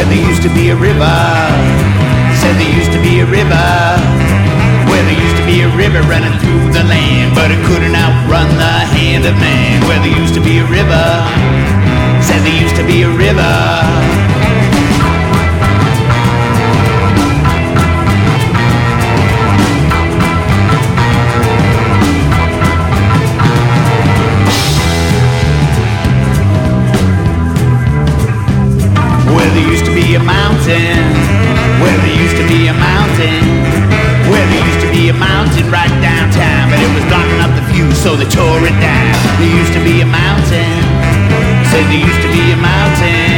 there used to be a river. Said there used to be a river. Where there used to be a river running through the land, but it couldn't outrun the hand of man. Where there used to be a river. Said there used to be a river. Where there used to be a mountain, where there used to be a mountain, where there used to be a mountain right downtown, but it was blocking up the view, so they tore it down. There used to be a mountain, said there used to be a mountain.